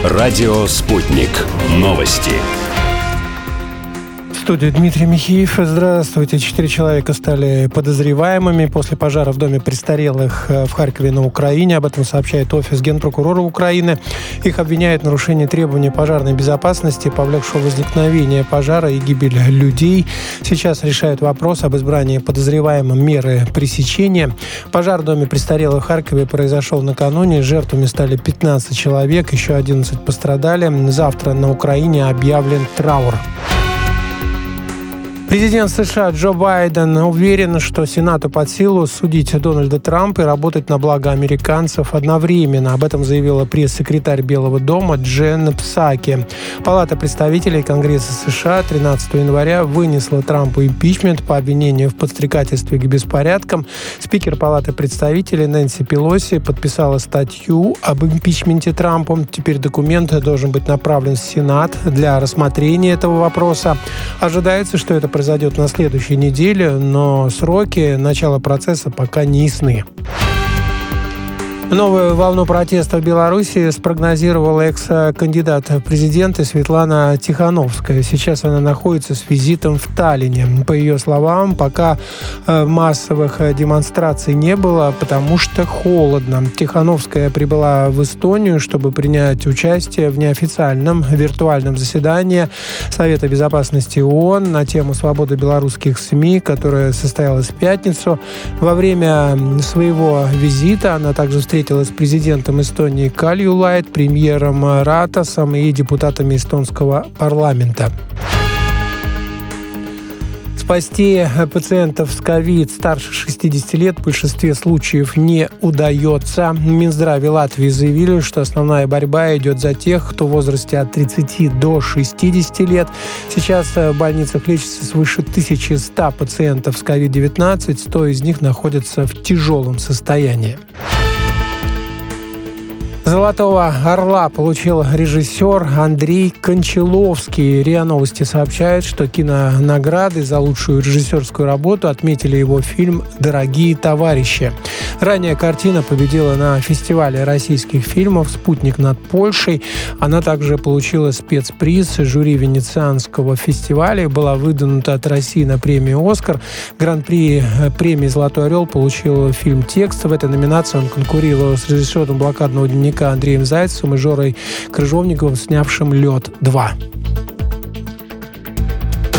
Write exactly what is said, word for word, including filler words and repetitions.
Радио «Спутник». Новости. В студии Дмитрий Михеев. Здравствуйте. Четыре человека стали подозреваемыми после пожара в доме престарелых в Харькове на Украине. Об этом сообщает офис генпрокурора Украины. Их обвиняют в нарушении требований пожарной безопасности, повлекшего возникновение пожара и гибель людей. Сейчас решают вопрос об избрании подозреваемым меры пресечения. Пожар в доме престарелых в Харькове произошел накануне. Жертвами стали пятнадцать человек, еще одиннадцать пострадали. Завтра на Украине объявлен траур. Президент США Джо Байден уверен, что Сенату под силу судить Дональда Трампа и работать на благо американцев одновременно. Об этом заявила пресс-секретарь Белого дома Джен Псаки. Палата представителей Конгресса США тринадцатого января вынесла Трампу импичмент по обвинению в подстрекательстве к беспорядкам. Спикер Палаты представителей Нэнси Пелоси подписала статью об импичменте Трампа. Теперь документ должен быть направлен в Сенат для рассмотрения этого вопроса. Ожидается, что это произойдет на следующей неделе, но сроки начала процесса пока не ясны. Новую волну протеста в Беларуси спрогнозировала экс-кандидат в президенты Светлана Тихановская. Сейчас она находится с визитом в Таллине. По ее словам, пока массовых демонстраций не было, потому что холодно. Тихановская прибыла в Эстонию, чтобы принять участие в неофициальном виртуальном заседании Совета безопасности ООН на тему свободы белорусских СМИ, которое состоялось в пятницу. Во время своего визита она также встретилась встретилась с президентом Эстонии Кальюлайд, премьером Ратасом и депутатами эстонского парламента. Спасти пациентов с ковид старше шестидесяти лет в большинстве случаев не удается. В Минздраве Латвии заявили, что основная борьба идет за тех, кто в возрасте от тридцати до шестидесяти лет. Сейчас в больницах лечится свыше тысячи ста пациентов с ковид девятнадцать, сто из них находятся в тяжелом состоянии. «Золотого орла» получил режиссер Андрей Кончаловский. РИА Новости сообщает, что кинонаграды за лучшую режиссерскую работу отметили его фильм «Дорогие товарищи». Ранее картина победила на фестивале российских фильмов «Спутник над Польшей». Она также получила спецприз жюри Венецианского фестиваля и была выдвинута от России на премию «Оскар». Гран-при премии «Золотой орел» получил фильм «Текст». В этой номинации он конкурировал с режиссером «Блокадного дневника» Андреем Зайцевым и Жорой Крыжовниковым, снявшим «Лед два».